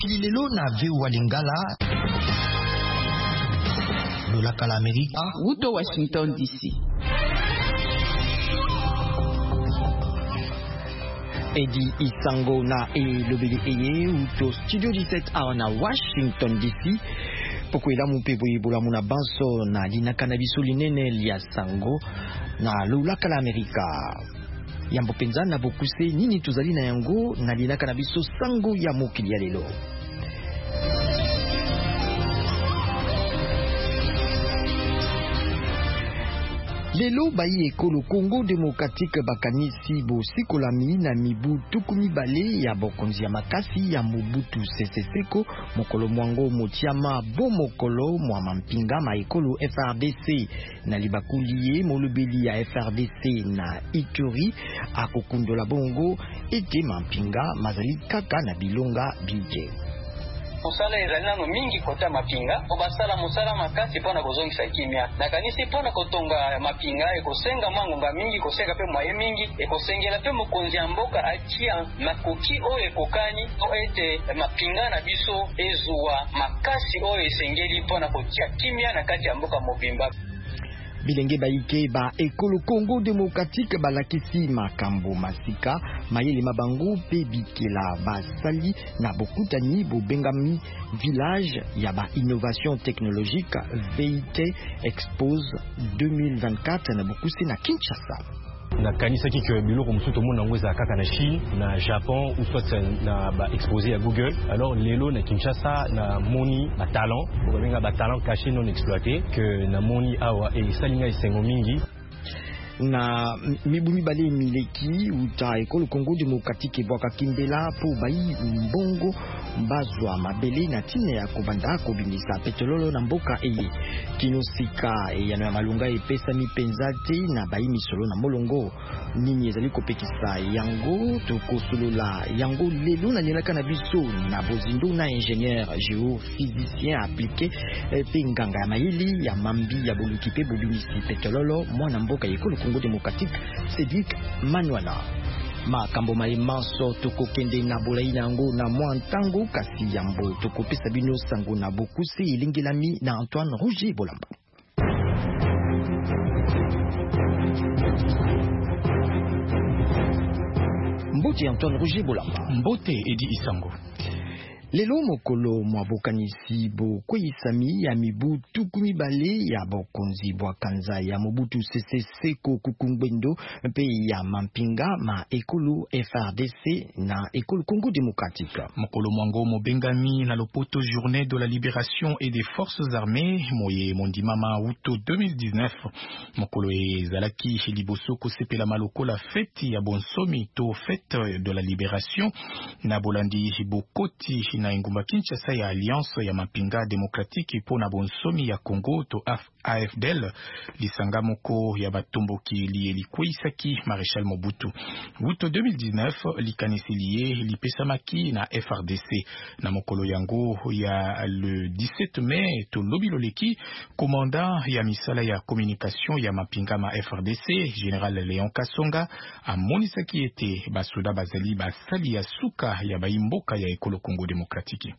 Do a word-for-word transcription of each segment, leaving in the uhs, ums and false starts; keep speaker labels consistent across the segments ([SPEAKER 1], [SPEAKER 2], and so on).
[SPEAKER 1] Pililelo na veu walingala lolaka la Amerika
[SPEAKER 2] Wuto Washington D C.
[SPEAKER 1] Edi Isango na e lobeli eye Wuto Studio dix-sept a na Washington D C. Pokwela mupepo ibola muna banso na linaka na biso linene lia sango na lolaka la Amerika. Yambo penza na bokuse nini tuzali na yango na linaka na biso sango ya mokili ya lelo. Lelo bayi ekolo Congo Démocratique bakanisi bo sikolami na mibu tukumi bale ya bokonzi ya makasi ya Mobutu Sese Seko mokolo mwango motiama bo mokolo mwa mampinga ma ekolo F R D C na libakuliye molobeli ya F R D C na Ituri akokundola bongo ete mampinga mazali kaka na bilonga bije.
[SPEAKER 3] Musala ezalina mingi kota mapinga obasala musala makasi pona kozongisa kimia na kanisi pona kotonga mapinga ekosenga mangomba mingi kosenga pe mwaye mingi ekosengela pe mokonzi ya mboka achia makoki oyo ekokani o ete mapinga na biso ezuwa makasi oyo esengeli pona kotia kimia na kati ya mboka mobimba.
[SPEAKER 1] Bilenge baike ba ekolo Congo Démocratique balakisi makambo masika mayele mabango pe bikela basali na bokutani bobengami village ya ba innovation technologique V I T Expose deux mille vingt-quatre na bokusi na Kinshasa.
[SPEAKER 4] Na kanisa ki ke biloko musuto mona ngweza kaka na Chine na Japon ou soit na ba exposé à Google. Alors lelo na Kinshasa na moni ba talent ko benga ba talent caché non exploité que na moni awa e salinga isengo mingi
[SPEAKER 1] na mibumi bale mileki uta ekolo Congo Démocratique bwaka kindela po bayi mbongo mbazwa mabele na tine ya kobanda kobimisa petrolo na mboka eye kinosika e ya malunga epesa mipenza te na bayi misolo na molongo nini ezali kopekisa yango tokosolola yango lelo na nyenaka na biso na bozindo na ingénieur géophysicien appliqué pe nganga ya mayili ya mambi ya boluki pe bobimisi petrolo mwana mboka ekolo Congo Démocratique Cédric Manuana. Makambo maimanso tokokende na bolai nango na mwantango kasi yambo tokopesa bino sango na bokuse ilingelami na Antoine Rougier Bolamba. Mbote Antoine Rougier Bolamba.
[SPEAKER 5] Mbote Edi Isango.
[SPEAKER 1] Lelo mokolo mwabokanisi bo kweyisami ya mibu tukumi bale ya bokonzi bwa kanza ya Mobutu Sese Seko kukumbendo pe ya mampinga ma ekolo F R D C na ekolo Congo Démocratique.
[SPEAKER 5] Mokolo mwango mobengami na lopoto journée de la libération et des forces armées moye mondimama Wuto deux mille dix-neuf. Mokolo e zalaki liboso ko sepela maloko la fête ya bonsomi to fête de la libération na bolandi bokoti na ingumba Kinshasa ya alliance ya mapinga démocratique po na bonsomi ya Congo to A F D L lisanga moko ya batomboki liye likweisaki Maréchal Mobutu. Wuto deux mille dix-neuf likanisi liye lipesamaki na F R D C na mokolo yango ya le dix-sept mai to lobiloleki commandant ya misala ya communication ya mapinga ma F R D C Général Léon Kasonga amonisaki ete basoda bazali basali ya suka ya baimboka ya ekolo Congo Démocratique.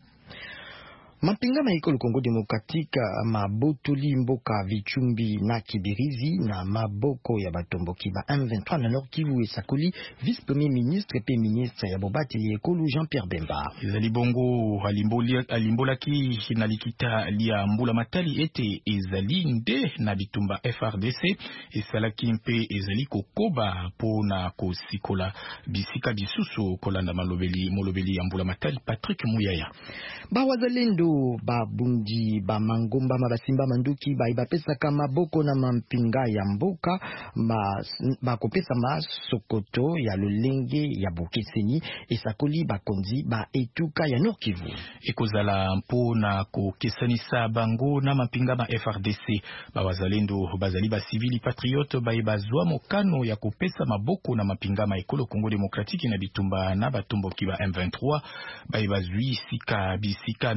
[SPEAKER 1] Mapinga ma ekolo Congo Démocratique mabotoli mboka Vichumbi na Kibirizi na maboko ya batomboki ba M vingt-trois na Nord Kivu esakoli vice-premier ministre pe ministre ya bobati ekolo Jean-Pierre Bemba.
[SPEAKER 5] Ezali bongo alimboli alimbolaki na likita lia mbula matali ete ezali nde na bitumba F R D C esalaki mpe ezali kokoba pona kosikola bisika bisusu kolanda malobeli molobeli ya mbula matali Patrick Muyaya.
[SPEAKER 1] Ba wazalendo babundi ba mangomba mabasimba manduki ba ibapesa kama boko na mampinga ya mboka ma bakopesa ma sokoto ya lolenge ya bokeseni esakoli bakonzi ba etuka ya Nord Kivu
[SPEAKER 5] ekozala mpo na kokesanisa bango na mampinga ma F R D C ba wazalendo bazali ba civili patriote ba ibazwa mokano ya kopesa maboko na mampinga ma ekolo Congo Démocratique na bitumba na batomboki ba M vingt-trois ba ibazwi sika bisika mingi na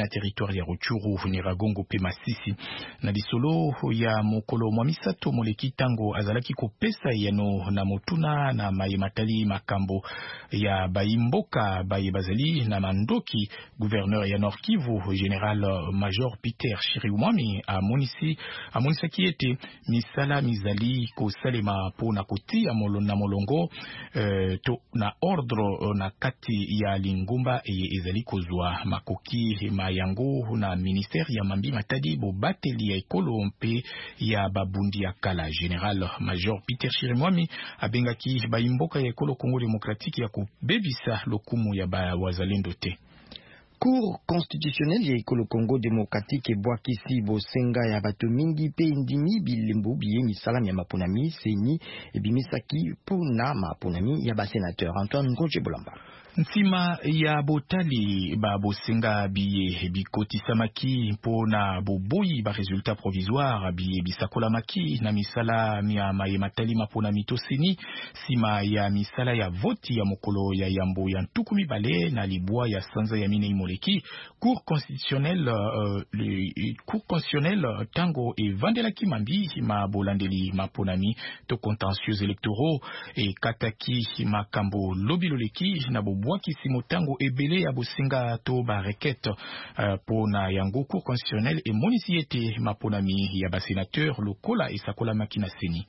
[SPEAKER 5] na territoire ya Ruchuru, Nyiragongo pe Masisi. Na disolo ya mokolo mwa misato moleki tango azalaki kopesa yano na motuna na maye matali makambo ya baimboka baye bazali na mandoki. Gouverneur ya Nord Kivu General Major Peter Chirimwami a monisi a monisaki ete misala mizali ko salema po na koti amolo na molongo eh, to na ordre na kati ya lingumba e ezali kozwa makoki mayango na ministère ya mambi matadi bo bateli ya ekolo mpe ya babundi ya kala. General Major Peter Chirimwami abengaki baimboka ya ekolo Congo Démocratique ya kubebisa lokumu ya ba wazalendo te.
[SPEAKER 1] Cour constitutionnelle ya ekolo Congo Démocratique ebwakisi bosenga ya bato mingi pe ndimi bilembo biye misala ya maponami seni ebimisaki pona maponami ya basenateur. Antoine Ngoje Bolamba.
[SPEAKER 5] Nsima ya botali ba bosenga biye bikoti samaki pona boboyi ba resultat provisoire biye bisakola maki na misala ya maye matali mapona mitoseni sima ya misala ya voti ya mokolo ya yambo ya ntukumi bale na libwa ya sanza ya mine imoleki. Cour constitutionnelle uh, le cour constitutionnelle tango e vandela kimambi ma bolandeli maponami to contentieux électoraux e kataki makambo lobiloleki na bobo Bwakisi motango ebele ya bosenga to ba requête uh, pona yango cour constitutionnelle et monisiete maponami ya ba sénateur lokola et sakola makina seni.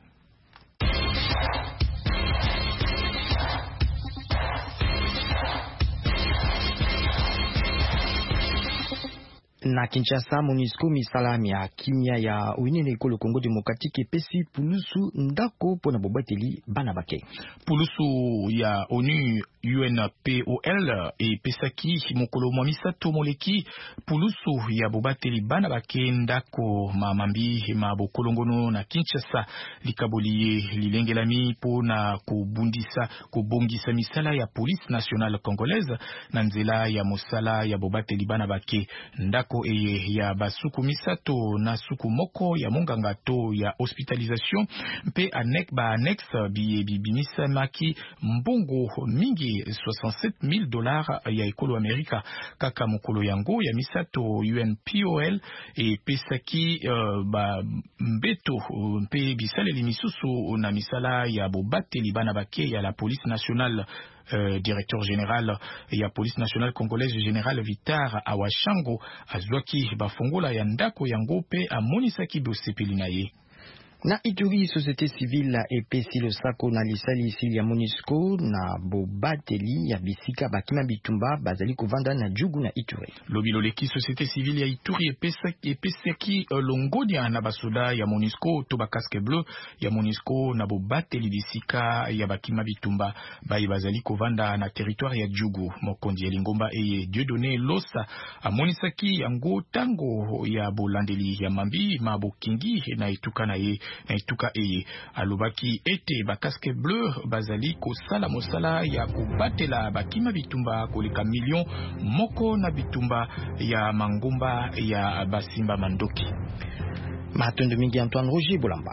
[SPEAKER 1] Na Kinshasa, MONUSCO misalami ya kimia ya uinene ekolo Congo Démocratique pesi pulusu ndako pona bobateli bana bake.
[SPEAKER 5] Pulusu ya ONU U N P O L e pesaki mokolo mwa misato moleki pulusu ya bobateli bana bake ndako mamambi ma bokolongono na Kinshasa likaboliye lilengelami pona kubundisa kubongisa misala ya police nationale congolaise na nzela ya mosala ya bobateli bana bake ndako eye ya basuku misato na suku moko ya monganga to ya hospitalisation mpe anek ba annex bi bibimisa maki mbongo mingi soixante-sept mille dollars ya ekolo Amerika kaka mokolo yango ya misato U N P O L e pesaki uh, ba mbeto mpe bisaleli misusu na misala ya bobateli bana bake ya la police nationale. Euh, directeur général ya police nationale congolaise général Vitar Awashango azwaki bafongola ya ndako yango pe amonisaki dosepeli na ye.
[SPEAKER 1] Na Ituri, société civile epesi lo sako na lisali isili ya MONUSCO na bobateli ya bisika bakima bitumba bazali kovanda na jugu na Ituri.
[SPEAKER 5] Lobiloleki société civile ya Ituri epesaki epesaki longodia na basoda ya MONUSCO to ba casque bleu ya MONUSCO na bobateli bisika ya bakima bitumba bayi bazali kovanda na territoire ya jugu. Mokondi ya lingomba eye Dieudonné Losa amonisaki yango tango ya bolandeli ya mambi mabokingi na etuka na ye na ituka eye alobaki ete ba casque bleu bazali ko sala mosala ya kubatela bakima bitumba koleka million moko na bitumba ya mangumba ya basimba mandoki.
[SPEAKER 1] Matondo mingi Antoine Roger Bolamba.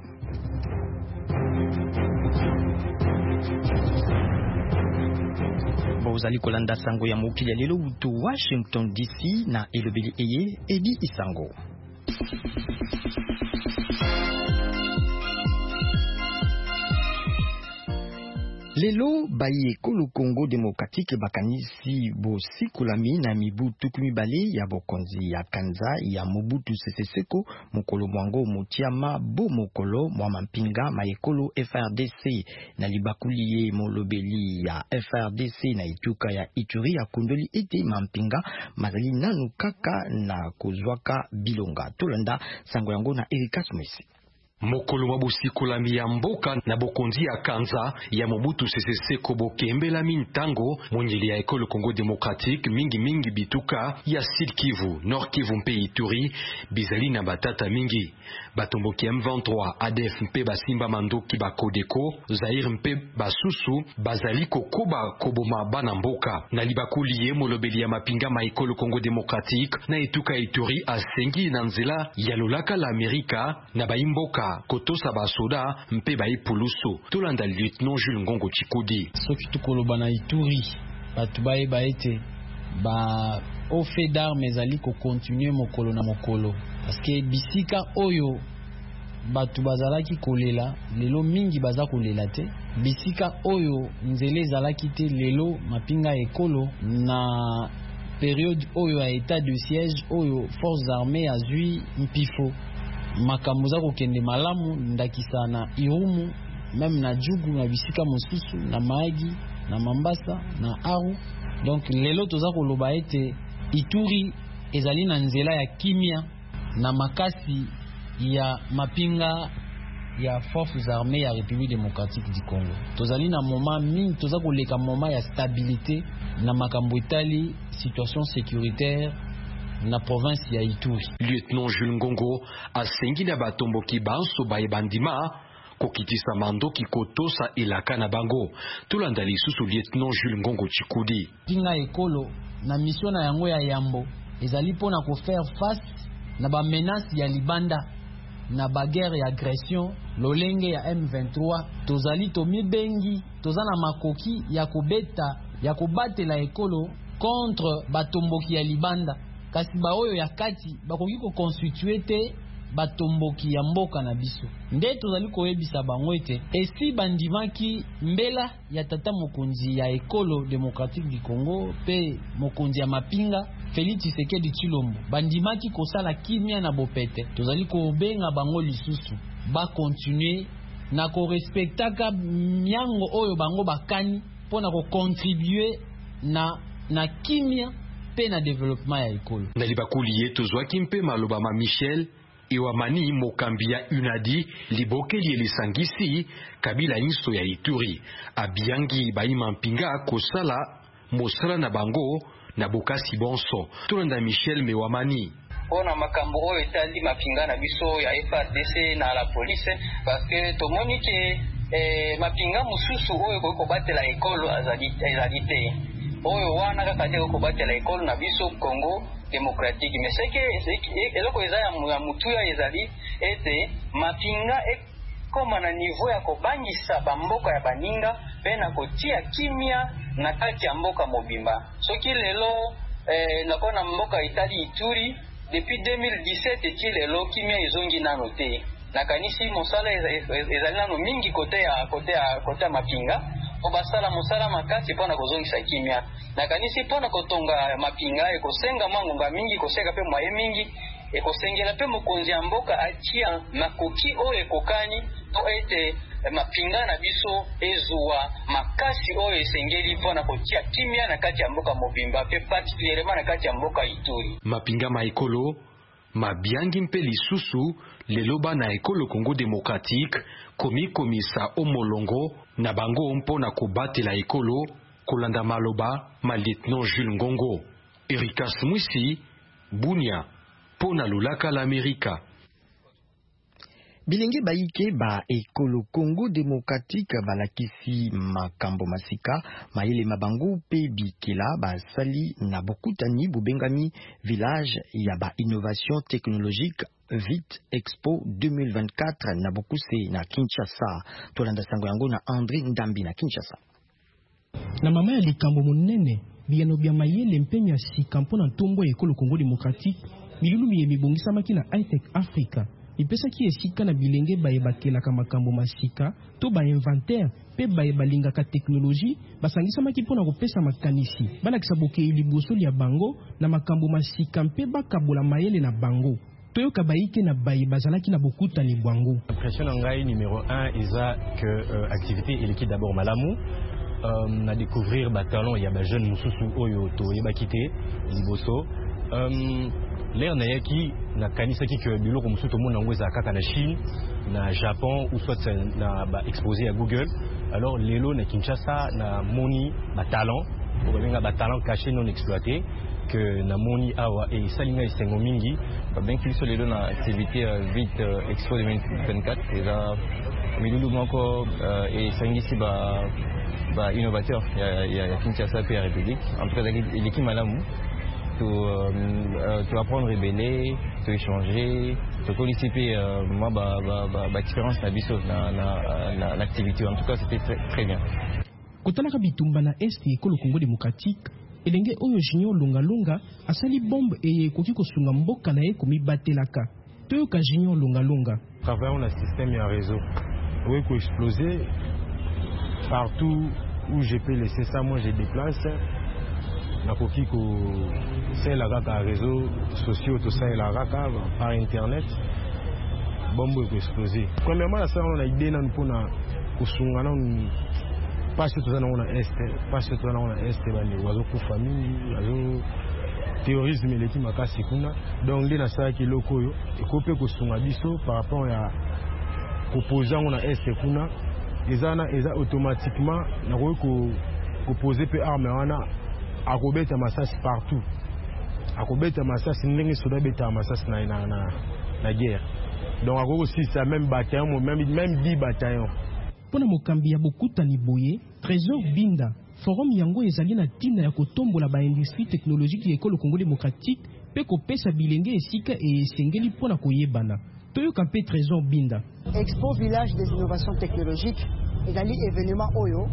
[SPEAKER 1] Bozali kolanda sango ya mokili ya lelo uto Washington D C na elobeli eye Edi Isango. Lelo bayi ekolo Congo Démocratique bakanisi bosikulami na mibutu kumibale ya bokonzi ya kanza ya Mobutu Sese Seko mokolo mwango motiama bo mokolo mwa mampinga ma ekolo F R D C na libakuliye molobeli ya F R D C na ituka ya Ituri ya kondoli ete mampinga mazali nanu kaka na kozwaka bilonga tolanda sango yango na Erika Smith.
[SPEAKER 6] Mokolo mabosikolami ya mboka na bokonzi ya kanza ya Mobutu Sese Seko bokembelami ntango monyeli ya ekolo Congo Démocratique mingi mingi bituka ya Sud Kivu, Nord Kivu mpe Ituri bizali na batata mingi. Batomboki M vingt-trois, A D F mpe basimba mandoki ba Kodeko, Zaire mpe basusu bazali kokoba koboma bana mboka. Na libakuliye molobeli ya mapinga ma ekolo Congo Démocratique na etuka Ituri asengi na nzela ya lolaka la Amerika na baimboka kotosa basoda mpe ba ipuluso. Tolanda lieutenant Jules Ngongo Chikodi.
[SPEAKER 7] Soki tukoloba na Ituri batu baye baete ba au fait d'armes ezali ko continuer mokolo na mokolo parce que bisika oyo batu bazalaki kolela lelo mingi baza kolela te, bisika oyo nzele ezalaki te lelo mapinga ekolo na période oyo ya état de siège oyo forces armées azui mpifo makambo za kokende malamu ndakisa na Irumu même na Jugu na bisika mosusu na Maagi na Mambasa na Aru. Donc lelo toza koloba ete Ituri ezali na nzela ya kimia na makasi ya mapinga ya forces armées ya République démocratique du Congo. Tozali na moment mingi toza koleka moment ya stabilité na makambo etali situation sécuritaire na province ya Ituri.
[SPEAKER 6] Lieutenant Jules Ngongo asengi na batomboki banso baye bandima kokitisa mandoki kotosa elaka na bango. Tolanda lisusu Lieutenant Jules Ngongo Chikudi.
[SPEAKER 7] Pinga ekolo na mission na yango ya yambo ezali pona ko faire face na ba menace ya libanda na ba guerre ya agression lolenge ya M vingt-trois. Tozali to mibengi toza na makoki ya kobeta ya kobatela ekolo contre batomboki ya libanda kasi ba oyo ya kati bakoki ko constituer te batomboki ya mboka na biso. Nde tozali koyebisa bango ete esi bandimaki mbela ya tata mokonzi ya ekolo démocratique du Congo pe mokonzi ya mapinga Félix Tshisekedi Tshilombo bandimaki kosala kimia na bopete, tozali kobenga bango lisusu ba continuer na ko respectaka miango oyo bango bakani pona ko contribuer na na kimia pe na développement ya ekolo.
[SPEAKER 6] Na libakuli yetu zwaki mpe maloba ma Michel Ewamani mokambi ya Unadi libokeli elisangisi kabila inso ya Ituri abiangi baima mpinga kosala mosala na bango na bokasi bonso. Tolanda Michel Mewamani
[SPEAKER 3] ona makambo oyo etali mapinga na biso ya F A R D C na la police parce que tomoni ke eh, mapinga mususu oyo ko batela ekolo azali te oyo wana kaka te ko batela ekolo na biso Congo démocratique. Mais c'est que eloko eza ya mutuya ezali ete mapinga ekoma na niveau ya kobangisa bamboka ya baninga pe na kotia kimia na kati ya mboka mobimba. Soki lelo eh, nakona mboka Itali Ituri depuis deux mille dix-sept eti lelo kimia ezongi nano te. Nakanisi mosala ezali nano mingi kote ya kote ya kote ya mapinga obasala mosala makasi pona kozongisa kimia. Nakanisi pona kotonga mapinga ekosenga mangunga mingi koseka pe mwaye mingi ekosengela pe mokonzi ya mboka atia makoki oyo ekokani to ete mapinga na biso ezuwa makasi oyo esengeli pona kotia kimia na kati ya mboka mobimba pe particulièrement na kati ya mboka Ituri.
[SPEAKER 6] Mapinga maikolo mabiangi mpe lisusu leloba na ekolo Congo démocratique komi komisa omolongo na bango mpona kobatela ekolo kolanda maloba ma lieutenant Jules Ngongo. Erika Smwisi Bunia pona lulaka la Amerika.
[SPEAKER 1] Bilenge baike ba ekolo Congo démocratique balakisi makambo masika maile mabango pe bikela basali na bokutani bubengami village ya ba innovation technologique Vite Expo deux mille vingt-quatre na bokuse na Kinshasa. Tolanda sango yango na André Ndambi na Kinshasa.
[SPEAKER 8] Na mama ya likambo monene biyano bya mayele mpenya sikampo na ntombo ekolo Congo démocratique milulu miye mibongisamaki na Hightech Africa. Ipesaki esika na bilenge baye bakelaka makambo masika to ba inventaire pe baye balingaka technologie basangisamaki mpona kopesa makanisi balakisa bokei liboso ya bango na makambo masika mpe bakabola mayele na bango toyoka baike na baye bazalaki na bokutani bwango.
[SPEAKER 4] Impression ngai numéro un eza que euh, activité eleki d'abord malamu euh, na découvrir ba talent ya ba jeune mususu oyo to yebakite liboso euh, l'air na yaki na kanisaki que biloko mususu to mona ngweza kaka na Chine na Japon ou soit na ba exposé à Google. Alors lelo na Kinshasa na moni ba talent pour benga ba talent caché non exploité que na moni awa et salinga isengo mingi
[SPEAKER 9] ba ben kiso lelo na activité uh, Vite uh, Expo deux mille vingt-quatre eza milulu moko uh, et sangisi ba ba innovateur ya ya, ya Kinshasa pe ya République en tout cas l'équipe malamu to euh, to apprendre à rebeller, to échanger, to participer euh, moi ba ba ba, ba expérience na biso na na, na l'activité en tout cas c'était très, très bien.
[SPEAKER 8] Kotalaka bitumba na este ekolo Congo démocratique elenge oyo Junior Lungalunga asali bombe eye ekoki kosunga mboka na ye komibatelaka. Toyoka Junior Lungalunga.
[SPEAKER 4] Travaillons le système et réseau. Oui, pour exploser partout où je peux laisser ça, moi je déplace. Na koki ko c'est la raka réseaux sociaux tout ça et la raka par internet. Bombe pour exploser. Premièrement, ça on a idée nan pona kusunga nan parce que tout ça on a est parce que tout ça on a est bali wazo ku famille wazo terrorisme eleki makasi kuna donc ndina ça ki lokoyo ekope kusunga biso par rapport à opposant on a est kuna ezana eza automatiquement na ko ko poser pe arme wana akobeta masasi partout akobeta masasi ndenge soda beta masasi na na na, na guerre donc akoko aussi ça même bataillon même même dix bataillons.
[SPEAKER 8] Pona mokambi ya bokutani boye Trésor Binda forum yango ezali na tina ya kotombola ba industrie technologique ya ekolo Congo démocratique pe kopesa bilenge esika e esengeli pona koyebana. Toyoka pe Trésor Binda.
[SPEAKER 10] Expo Village des innovations technologiques ezali événement oyo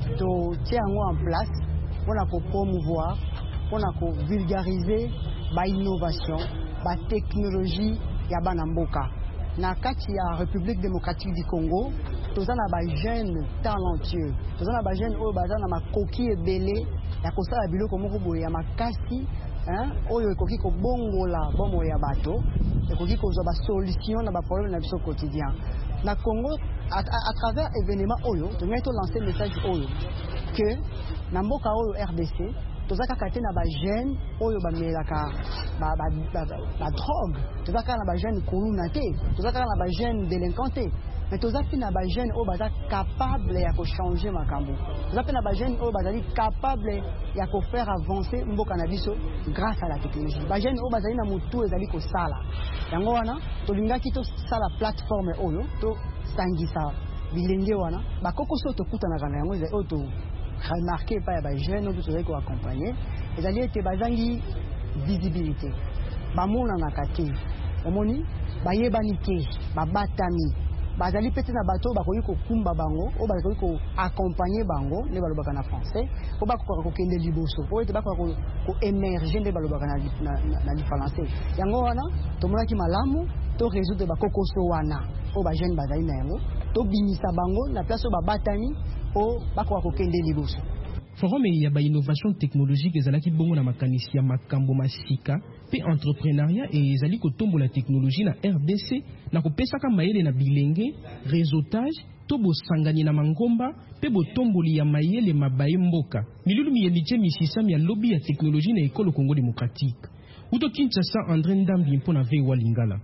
[SPEAKER 10] to tiango en place pona ko promouvoir pona ko vulgariser ba innovation ba technologie ya bana mboka. Na kati ya République démocratique du Congo, tozana ba jeunes talentueux, tozana ba jeunes oyo bazana makoki ebele ya kosala biloko moko boye ya makasi, hein, oyo ekoki ko bongola bomo ya bato, ekoki kozwa ba solution na ba problème na biso quotidien. Na Congo à, à, à travers événement oyo, tongai to lancer message oyo que na mboka oyo R D C tozaka kate na ba jeune oyo ba melaka ba ba, ba, ba, ba drogue, tozaka na ba jeune koluna te, tozaka na ba jeune délinquant te, mais tozaka na ba jeune oyo baza capable ya ko changer makambo, tozaka na ba jeune oyo bazali capable ya ko faire avancer mboka na biso grâce à la technologie. Ba jeune oyo bazali na mutu ezali ko sala yango wana tolingaki to sala plateforme oyo to sangisa bilenge wana bakoko so to kutana kana yango ezali oto remarqué par les jeunes qui sont accompagnés, et d'ailleurs te bazangi visibilité. Bamona nakati, omoni, bayebanite, babatami, bazali pete na bato bakoyi ko kumba bango, o bakoyi ko accompagner bango, ne balobaka na français, o bako ko kende liboso, o te bako ko émerger ne balobaka na na na français. Yango wana, to mona ki malamu, to résoudre bakokoso wana, o ba jeune bazali na yango, to binisa bango na place o babatami. O bako kokende liboso.
[SPEAKER 8] Forum ya ba innovation technologique ezalaki bongo na makanisi ya makambo masika pe entrepreneuriat et ezali kotombola technologie na R D C na kopesaka mayele na bilenge réseautage to bosangani na mangomba pe botomboli ya mayele mabaye mboka milulu miyeliche misisami ya lobby ya technologie na ekolo Congo démocratique. Uto Kinshasa André Ndambi mpona vewa lingala.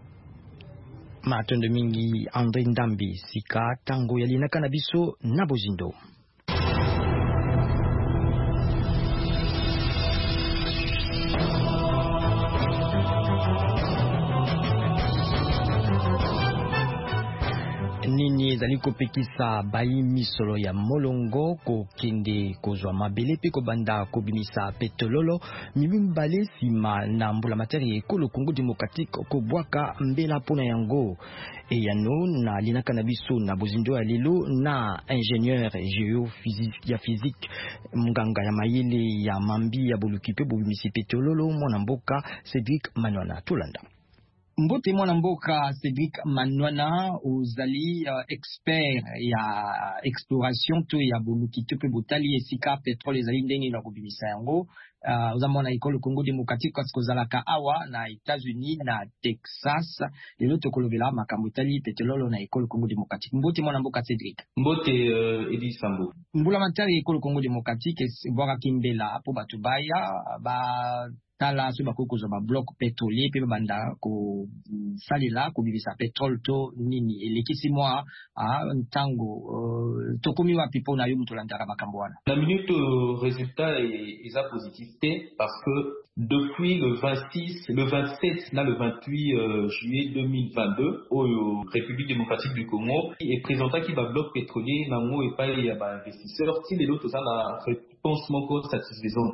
[SPEAKER 1] Matondo mingi André Ndambi sika tango yalinaka na biso na bozindo. Nini ezali kopekisa bayi misolo ya molongo ko kende kozwa mabele pe ko banda kobimisa petololo mibimbale sima na mbula materi ekolo Congo démocratique ko bwaka mbela pona yango e yano na linaka na biso na bozindo ya lelo na ingénieur géophysique ya physique munganga ya mayele ya mambi ya boluki pe bobimisi petololo mwana mboka Cédric Manwana Tolanda.
[SPEAKER 11] Mbote mwana mboka Cédric Manwana uzali uh, expert ya exploration to ya boluki to pe botali esika petrole ezali ndenge na kobimisa yango uh, uzamona ekolo Congo démocratique parce que zalaka awa na États-Unis na Texas lelo to kolovela makambo tali petrole na ekolo Congo démocratique. Mbote mwana mboka Cédric.
[SPEAKER 12] Mbote uh, Edi Sambo.
[SPEAKER 11] Mbula matari ekolo Congo démocratique bwaka kimbela po batubaya ba tala so bakoko zo ba bloc pétrolier pe banda ko salela ko bibisa pétrole to nini elekisi moi a ntango uh, to komi wa pipo na yo mutolanda makambo wana.
[SPEAKER 12] La minute euh, résultat est, est positif parce que depuis le vingt-six, le vingt-sept, là le vingt-huit euh, juillet deux mille vingt-deux, au République démocratique du Congo, et présentant qui va bloc pétrolier, nango et pas les investisseurs, si les autres ça la réponse encore satisfaisante.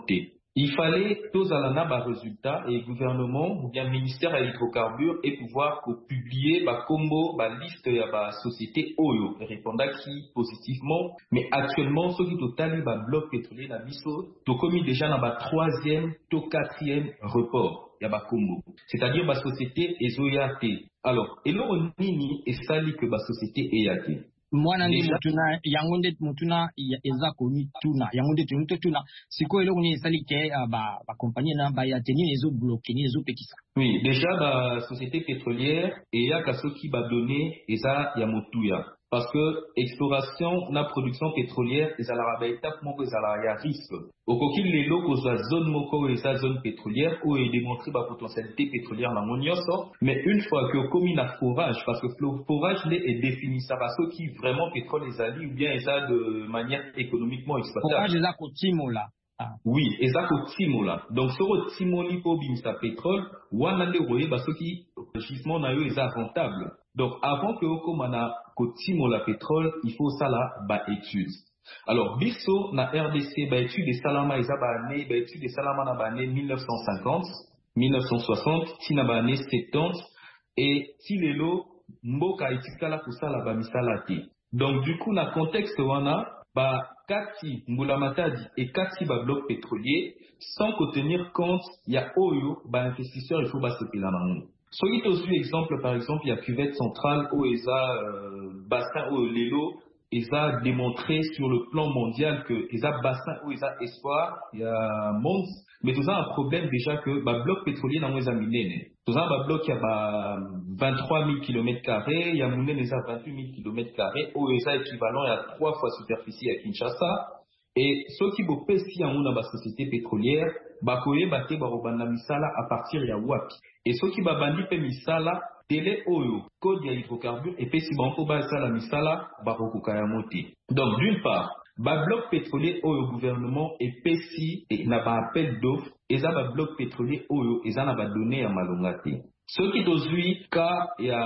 [SPEAKER 12] il fallait tous à la résultat et gouvernement ou bien ministère à hydrocarbures et pouvoir publier ba combo ba liste ya ba société oyo répondant qui positivement, mais actuellement ceux qui total ba bloc pétrolier na biso to commis déjà na ba troisième to quatrième report ya ba combo, c'est-à-dire ba société ezoyate. Alors elo nini esali que ba société eyate
[SPEAKER 11] mwana ndi mutuna yango nde mutuna eza koni tuna yango nde tunto tuna siko eloko ni esali ke ba ba compagnie na ba ya tenir ezo bloquer ni ezo pekisa.
[SPEAKER 12] Oui, déjà la société pétrolière et ya kasoki ba donner eza ya motuya parce que exploration na production pétrolière ezala ba étape moko ezala ya risque okoki lelo ko za zone moko eza zone pétrolière où est démontré ba potentialité pétrolière na monioso, mais une fois que commis na forage parce que le forage est défini ça va ce qui vraiment pétrole ezali ou bien eza de manière économiquement exploitable.
[SPEAKER 11] Forage eza ko timola.
[SPEAKER 12] Ah. Oui, ezako timola. Donc sur le timoli po bimisa pétrole, wana nde roye ba ceux qui gisement na yo eza rentable. Donc avant que okomana ko timola pétrole, il faut ça là ba étude. Alors biso na R D C ba étude de salama eza ba année, ba étude de salama na ba année mille neuf cent cinquante, mille neuf cent soixante, tina ba année soixante et tilelo mboka etikala ko sala ba misala te. Donc du coup na contexte wana ba kati mbula matadi et kati ba bloc pétrolier sans tenir compte il y a oyo ba investisseurs il faut ba sepela na monde. Soki tozu exemple par exemple il y a cuvette centrale où eza euh, bassin où lelo eza démontré sur le plan mondial que eza bassin où eza espoir il y a monde mais tout ça un problème déjà que ba bloc pétrolier na eza minene. Tout ça ba bloc il y a ba vingt-trois mille kilomètres carrés, il y a minene eza vingt-huit mille kilomètres carrés où eza équivalent à trois fois superficie à Kinshasa. Et ceux qui bo pesi en una ba société pétrolière ba koye bate ba robanda misala à partir ya wapi. Et ceux qui ba bandi pe misala télé oyo code ya hydrocarbures et pesi ba ko ba sala misala ba kokuka ya moti. Donc d'une part ba bloc pétrolier oyo gouvernement et pesi et na ba appel d'offres eza ba bloc pétrolier oyo eza na ba données ya malongate. Ce qui dozui ka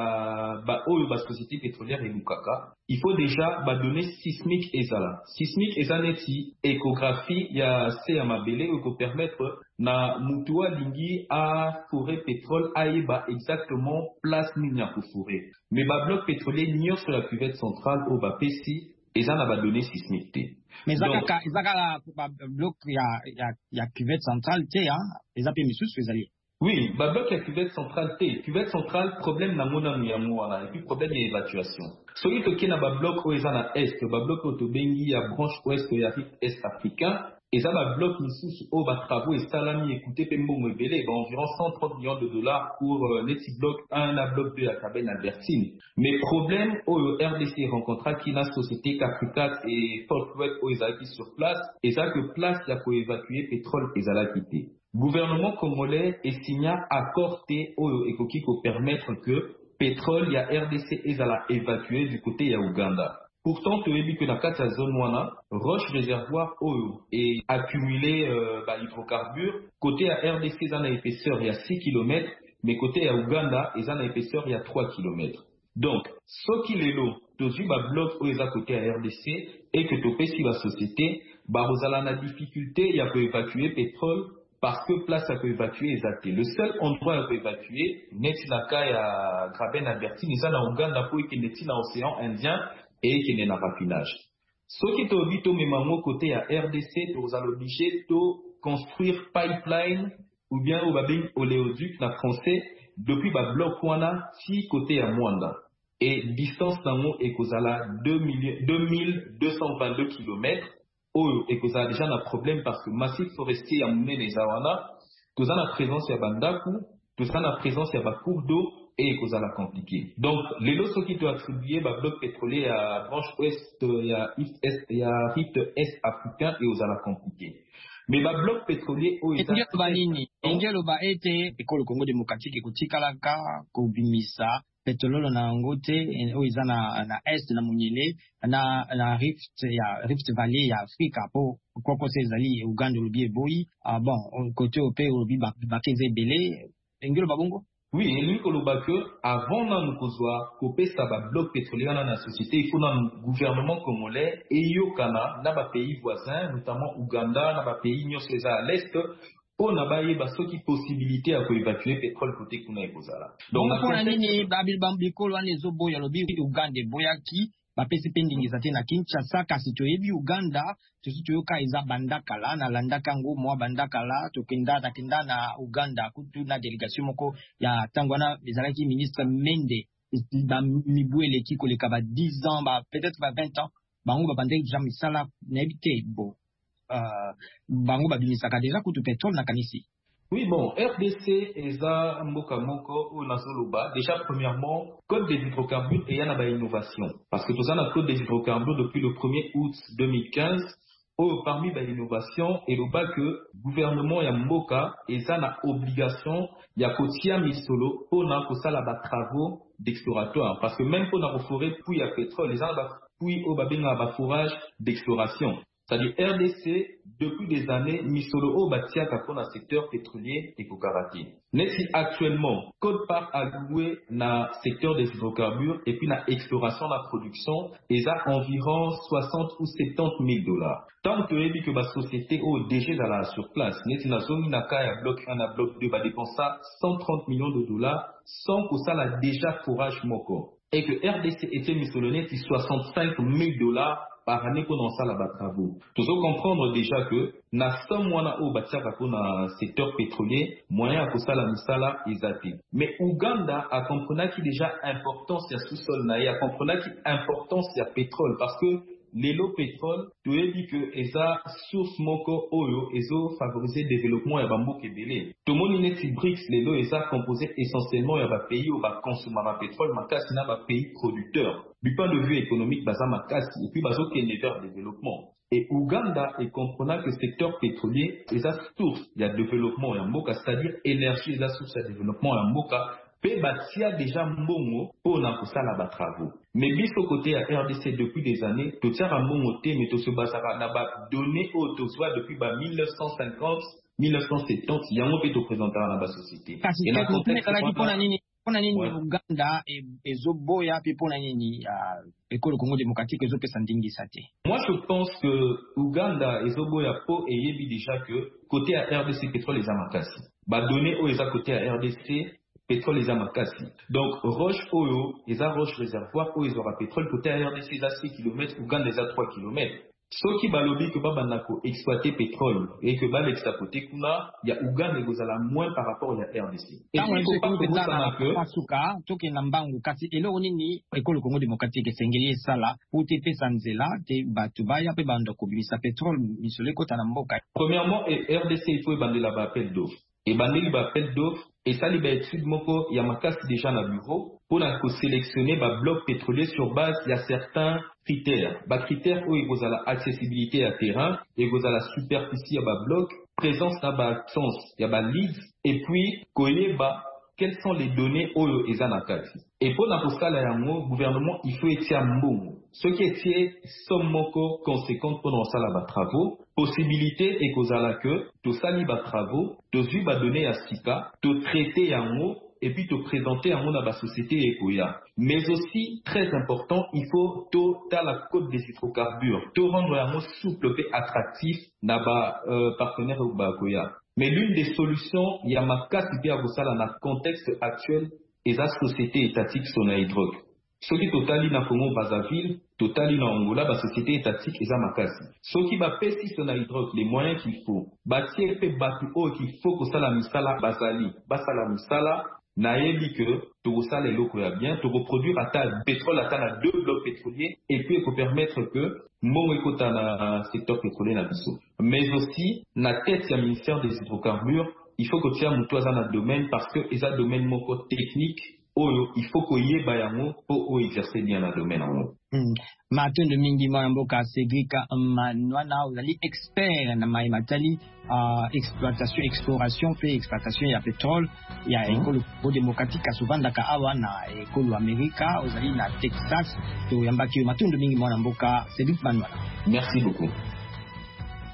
[SPEAKER 12] ya ba oyo ba société pétrolière et lukaka, il faut déjà ba donner sismique ezala. Sismique ezaneti échographie ya C ya mabele ko permettre na mutua lingi a forer pétrole aïba exactement place ni ya ko forer. Mais ba bloc pétrolier nio sur la cuvette centrale au ba pesi ezana ba donner sismique te.
[SPEAKER 11] Mais zaka zaka la bloc ya ya ya cuvette centrale te hein, ezape misus ezali.
[SPEAKER 12] Oui, bah bloc la cuvette centrale T. Cuvette centrale, problème na mona miyamouana. Et puis problème de l'évacuation. Celui qui na ba bloc oeza na est, ba bloc otobengi ya branche ouest ya rift est africain. Et ça ba bloc missus au ba travaux et salami écoutez pembongo ebele, ba environ cent trente millions de dollars pour euh, neti bloc un à bloc deux à Cabane Albertine. Mais problème au R D C rencontra qui na société Capricat et Folkweb oeza qui sur place. Et ça que place ya pour évacuer pétrole ezala quitté. Gouvernement congolais et signa accord T oyo ekoki ko permettre que pétrole ya R D C ezala évacué du côté ya Uganda. Pourtant, tu as dit que la kati ya zone wana roche réservoir oyo et accumulé euh, bah, hydrocarbures côté ya R D C ezana épaisseur il y a six kilomètres mais côté ya Uganda ezana épaisseur il y a trois kilomètres. Donc, ce qui est l'eau, tu ba bloc oyo eza côté ya R D C et que tu pesi la société ba rozala na difficulté ya ko évacuer pétrole parce que place à peut évacuer exacté. Le seul endroit à peut évacuer, neti na ka ya Graben Albertine, ils sont en Ouganda pour qu'ils neti na océan Indien et qu'ils n'aient pas raffinage. Ce qui est obligé même côté à R D C, vous allez obligé de construire pipeline ou bien au babin oléoduc na français depuis ba bloc wana si côté à Mwanda. Et distance nango est kozala deux mille deux cent vingt-deux kilomètres. Oh, et que ça a déjà un problème parce que massif forestier a mené les awana, que ça a la présence ya bandaku, que ça a la présence ya ba cours d'eau et que ça a compliqué. Donc, les lots qui doivent attribuer ba bloc pétrolier à branche ouest, ya est, ya rift est africain et aux a la compliqué. Mais ba bloc pétrolier au
[SPEAKER 11] Eza. Engelo ba nini? Engelo ba ete ekolo Congo démocratique ekotikalaka ko bimisa pétrole na ngote o eza na na est na munyele na na rift ya rift valley ya Afrika po koko sezali Uganda lobi boyi ah bon côté opé lobi bakeze belé engelo babongo.
[SPEAKER 12] Oui, et lui koloba que avant nan kozwa kopé ça ba bloc pétrolier dans la société, il faut dans le gouvernement congolais et yokana na ba pays voisins, notamment Ouganda, na ba pays nyos les à l'est pour na ba yeba soki possibilité à évacuer pétrole côté kuna ekozala.
[SPEAKER 11] Donc pour nini babil bambiko lwa nezo boya lobi Uganda boyaki ba pesi pendingiza te na Kinshasa kasi toyebi Uganda tosi toyoka eza bandakala na landaka ngo mwa bandakala tokenda takenda na Uganda kutu na délégation moko ya tangwana ezalaki ministre Mende ba mibwele ki koleka ba dix ans ba peut-être ba vingt ans bango ba bandeki déjà misala na ebite bo euh bango ba bimisaka déjà kutu pétrole na kanisi.
[SPEAKER 12] Oui, bon, R D C eza mboka moko ou nazoloba. Déjà, premièrement, code des hydrocarbures et y en a ba innovation. Parce que tout ça, le code des hydrocarbures depuis le premier août deux mille quinze, oh, parmi ba innovation, et le bas que gouvernement ya mboka, et ça na obligation, ya kotia misolo, pour na ko sala ba travaux d'exploratoire. Parce que même pour na forêt, puis ya pétrole, les gens puis au babinga ba forage d'exploration. C'est-à-dire R D C, depuis des années, Misolo o batia kakon na secteur pétrolier et cocarati. Neti actuellement, code part alloué na secteur des hydrocarbures et puis na exploration, la production, et ça environ soixante ou soixante-dix mille dollars. Tant que tu que la société o déjà dans la sur place, neti na zone na kaya bloc un à bloc deux va dépenser cent trente millions de dollars sans que ça la déjà forage moko. Et que R D C était Misolo neti soixante-cinq mille dollars par année pour dans ça là-bas travaux. Tout ça comprendre déjà que na somme wana au batiaka pour na secteur pétrolier moyen à ça la misala ezati. Mais Ouganda a compris qu'il déjà importance ya sous-sol na ya comprendre qu'il importance ya pétrole parce que l'élo pétrole tu as dit que eza source moko oyo ezo favoriser développement ya bambo kebele. Tout le monde ineti BRICS l'élo eza composé essentiellement ya ba pays au ba consommer ba pétrole makasi na ba pays producteurs. Du point de vue économique, baza makasi et puis bazo kende vers développement. Et Ouganda est comprenant que le secteur pétrolier est la source de développement en Mboka, c'est-à-dire énergie est la source de développement en Mboka. Pe batia déjà mbongo pour na kusala ba travaux. Mais bis au côté à R D C depuis des années, to tiara mbongo te mais to se basara na ba donné au to soit depuis ba mille neuf cent cinquante, mille neuf cent soixante, yango pe to présenter na ba société.
[SPEAKER 11] Et na contexte pona nini Uganda ezoboya pe pona nini ekolo Congo démocratique ezopesa ndingisa te.
[SPEAKER 12] Moi je pense que Uganda ezoboya po eyebi déjà que côté à R D C pétrole les amakasi. Ba donné au eza côté à R D C pétrole les amakasi. Donc roche oyo eza roche réservoir o ezora pétrole côté à R D C eza six kilomètres, Uganda eza trois kilomètres. Ce qui balobi que baba nako exploiter pétrole et que baba l'exploiter kuna ya Uganda egozala moins par rapport à R D C. Et
[SPEAKER 11] il faut pas que ça que pasuka toke nambangu kasi eloko nini ekolo Congo démocratique esengeli sala pour te pesa nzela te batu baya pe banda ko bimisa pétrole misole kota na mboka.
[SPEAKER 12] Premièrement R D C il faut bandela ba appel d'offre. Et bandeli ba appel d'offre et ça li ba étude moko ya makasi déjà na bureau pour la sélectionner ba bloc pétrolier sur base il y a certains critères. Ba critères où il y a la accessibilité à terrain, il y a la superficie à ba bloc, présence à ba absence, il y a ba leads et puis koyeba quelles sont les données au ezanakati. Et pour la postale à le gouvernement, il faut être un bon. Ce qui est somme moko conséquente pour lancer la travaux, possibilité et cause à la queue, tout ça li ba travaux, tout suit ba donner à Sika, tout traiter en mot et puis te présenter à mon la société Ekoya. Mais aussi, très important, il faut tout à la côte des hydrocarbures, tout rendre un mot souple et attractif n'a pas euh, partenaire au Bakoya. Mais l'une des solutions, il y a ma casse qui a dans le contexte actuel et la société étatique son hydroc. Ce qui totali na Congo Brazzaville, totali na Angola, la société étatique et ma casse. Ce qui va pesi son hydroc, les moyens qu'il faut. Bâtir fait battu haut qu'il faut que ça la misala basali, basala misala. Naebi que tout ça les locaux ya bien, tout reproduire à ta pétrole à ta deux blocs pétroliers et puis il faut permettre que mon écota na secteur pétrolier na biso. Mais aussi na tête ya ministère des hydrocarbures, il faut que tu aies mutoza na domaine parce que ils a domaine moko technique oyo il faut que yeba yango pour exercer bien na domaine en
[SPEAKER 11] Martin de mingi mboka Cédric Manwana ozali expert na mai matali uh, exploitation exploration fait exploitation ya pétrole ya ekolo mm. démocratique asuvandaka awa na ekolo Amerika ozali na Texas to yambaki Martin de mingi mboka Cédric Manwana.
[SPEAKER 12] Merci beaucoup.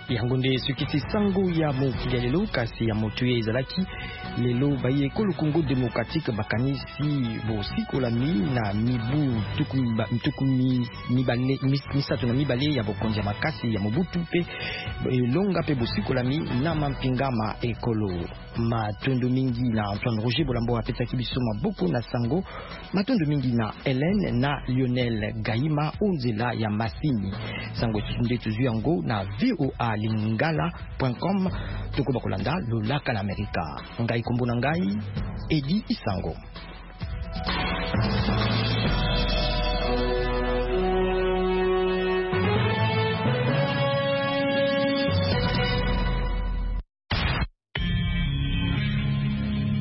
[SPEAKER 1] yango nde sukisi sango ya mokili ya lelo kasi ya moto ye ezalaki lelo baye ekolo Congo démocratique bakanisi bosikolami na mibu mituku mibale misato na mibale ya bokonzi ya makasi ya Mobutu pe elonga pe bosikolami na mampingama ekolo matondo mingi na Antoine Roger Bolambo apesaki biso maboko na sango matondo mingi na Hélène na Lionel Gaima onzela ya Masini sango nde tuzwi yango na v o a lingala point com tokoba kolanda lolaka na Amerika ngai kombo na ngai Edi Isango.